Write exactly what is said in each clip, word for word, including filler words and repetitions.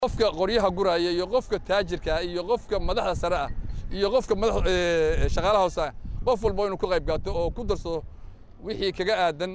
qofka qoryaha guraya iyo qofka taajirka iyo qofka madaxda sare ah iyo qofka madax shaqaalaha hoose qof walba inuu ku qayb qaato oo ku darsado wixii kaga aadan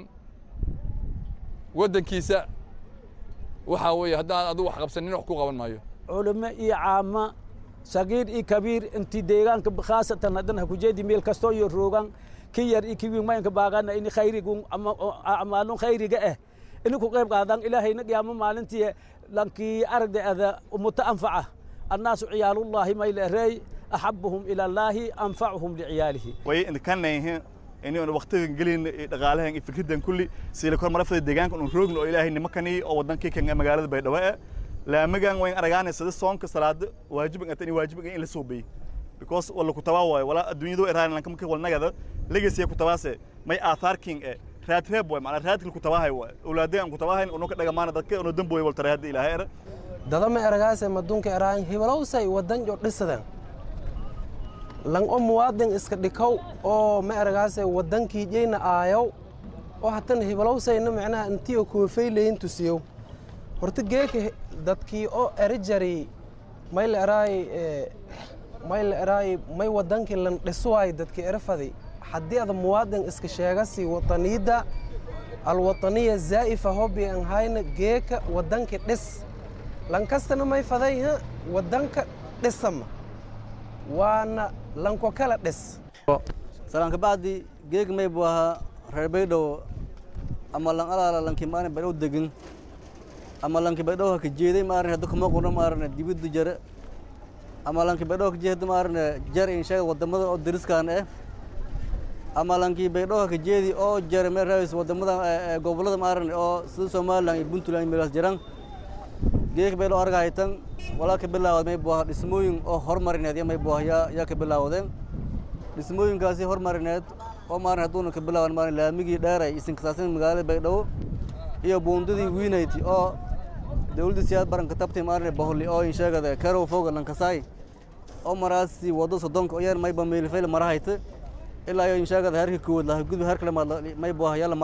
wadankiisa waxa weeye haddaan adigu wax qabsanin wax ku qaban maayo culimo iyo caama sagiir iyo kabiir intii deegaanka khaasatan haddana ku jeedi meel kasto iyo roogan ki yar iyo ki weyn maanka baaqana in khayrigu ama amaalun khayriga ah in ku qayb qaadan ilaahayna qiyaamo maalintii lankii aragda umta anfaca الناس عيال الله ما يلري أحبهم إلى الله أنفعهم لعياله. وين كان نه إني أنا وقت قلين دقالهم فكرة كل سيلكون مرة في الدجان كنا نروح إنه إلهي نمكني أو ودنا كي كان مجال بيدواء لا مجان وين أرجعنا سد الصون كسراد واجب إن تاني واجب إن اللي سوبي because ولا كتواوا ولا الدنيا دو إيران لكن ممكن ولا نجده لقيس يا كتواسة ما آثار كين رات هب وما على رات الكتواه هو أولادين كتواه إنه كده جماعة ذكي إنه دم بوي والترهاد إلى هير dadama eragaasay madunka eraan hibalowsay wadan jo dhisadeen lan oo muwaadin iska dhikow oo ma eragaasay wadankii jeeyna aayow oo hatan hibalowsayna macnaha intii ku feeyleen tusiyo horta geeka dadkii oo erijari may la eraay may la eraay may wadankii lan dhiswaay dadkii erafadi hadii aad muwaadin iska sheegasi watanida al wataniya zaifa hobi an hayna geeka wadankii dhis lankastana may fadayha wadanka dhisama waana lanko kala dhis salaanka baadi geeg may baa reebaydo ama lan alaala lanki maana badow degan ama lanki badow ka jeeday maarin hadu kuma qoran maarin dibadu jare ama lanki badow ka jeeday maarin jar in shay wadamada oo diriskan ah ama lanki badow ka jeedi oo jar me raayis wadamada gobolada maarin oo sida Soomaaliland iyo Puntland meelaas jiraan geek bay loo argaytan wala ka bilaawday may baa dhismooyin oo hormarineed may baa ya ya ka bilaawdeen dhismooyinkaasi hormarineed oo maarin hadduu ka bilaawan maarin laamigi dheeray isin kasaasan magaalada Baydhabo iyo buundadii wiinayti oo dawladda siyaad baran ka tabtay maarin baholi oo in sheegada karo foga lan kasay oo maraasi wado sodonka oo yar may baa meel fayl marahayta ilaa in sheegada harka kood la gudub harka may baa ya